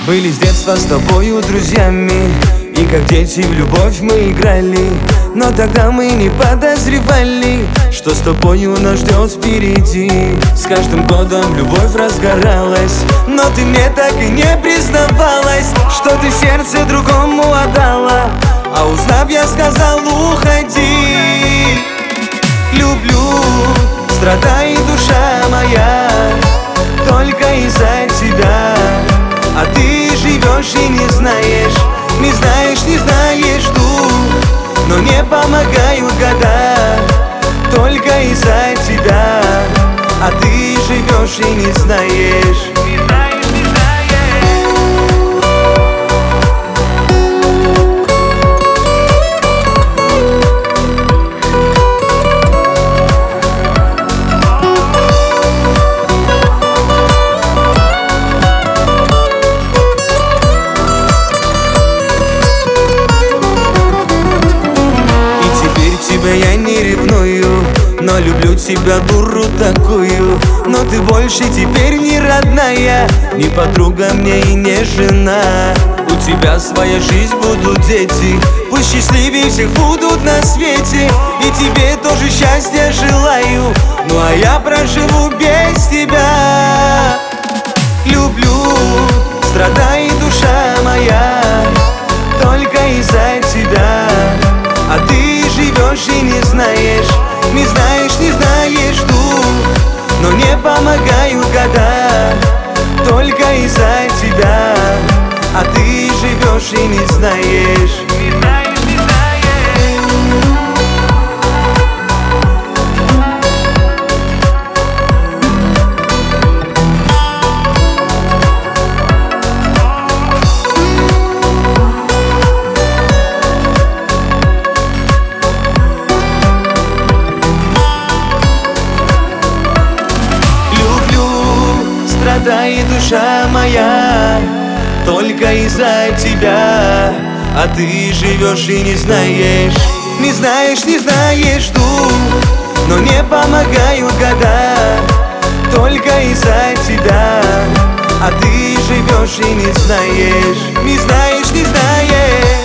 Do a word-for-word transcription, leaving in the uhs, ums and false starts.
Были с детства с тобою друзьями, и как дети в любовь мы играли. Но тогда мы не подозревали, что с тобою нас ждет впереди. С каждым годом любовь разгоралась, но ты мне так и не признавалась, что ты сердце другому отдала. А узнав, я сказал: уходи. Люблю, страдает душа моя только из-за тебя. А ты живешь и не знаешь, не знаешь, не знаешь, жду, но не помогают года только из-за тебя. А ты живешь и не знаешь. Я не ревную, но люблю тебя, дуру такую. Но ты больше теперь не родная, не подруга мне и не жена. У тебя своя жизнь, будут дети, пусть счастливее всех будут на свете. И тебе тоже счастья желаю, ну а я проживу без тебя. Люблю, страдает душа моя только из-за тебя. А ты живешь и не знаешь, не знаешь, не знаешь, жду, но не помогают года только из-за тебя. А ты живешь и не знаешь. Страдает душа моя только из-за тебя. А ты живешь и не знаешь, не знаешь, не знаешь, жду, но не помогают года только из-за тебя. А ты живешь и не знаешь, не знаешь, не знаешь.